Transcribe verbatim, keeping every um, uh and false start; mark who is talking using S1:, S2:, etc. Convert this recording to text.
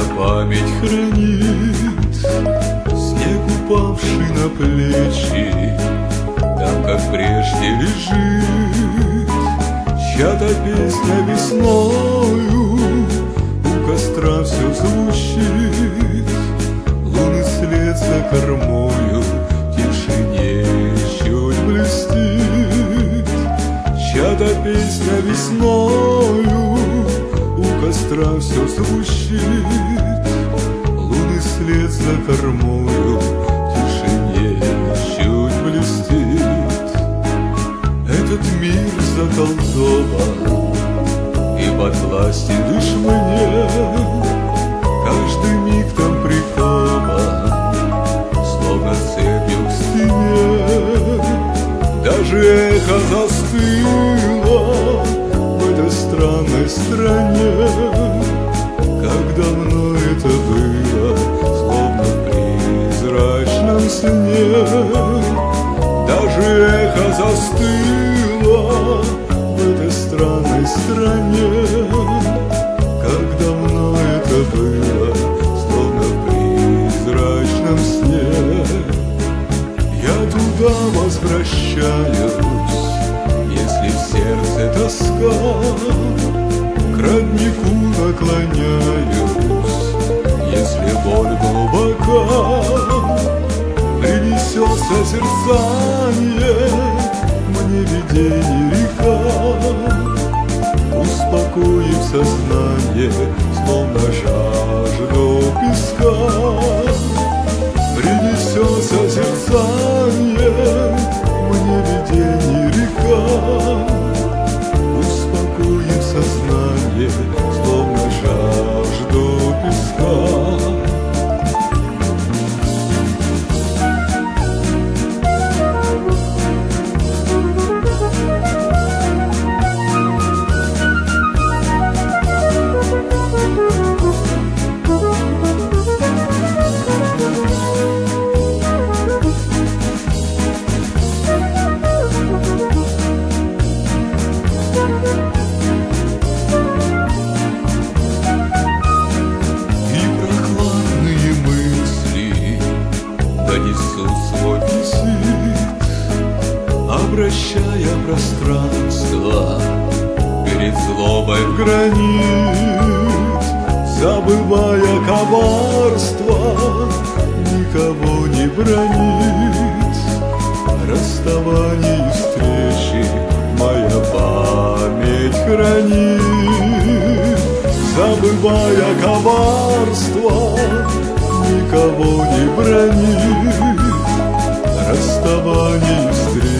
S1: моя память хранит снег, упавший на плечи, там, как прежде, лежит чья-то песня весною, у костра все звучит, лунный след за кормою в тишине чуть блестит. Чья-то песня весною, у костра все звучит, лунный след за кормою в тишине чуть блестит. Этот мир заколдован и подвластен лишь мне, каждый миг там прикован, словно цепью к стене. Даже эхо застыло в этой странной стране. Как давно это было, словно в призрачном сне. Даже эхо застыло в этой странной стране. Как давно это было, словно в призрачном сне. Я туда возвращаюсь, если в сердце тоска, к роднику наклоняюсь, если боль глубока. Принесет созерцание мне видение река, успокоив сознание, словно жажду песка. Принесет созерцание мне видение река, успокоив сознание, словно жажду песка. Донесут свой визит, обращая пространство перед злобой в гранит, забывая коварство, никого не бранит. Расставание и встречи моя память хранит, забывая коварство, никого не бранит. Расставание и встречи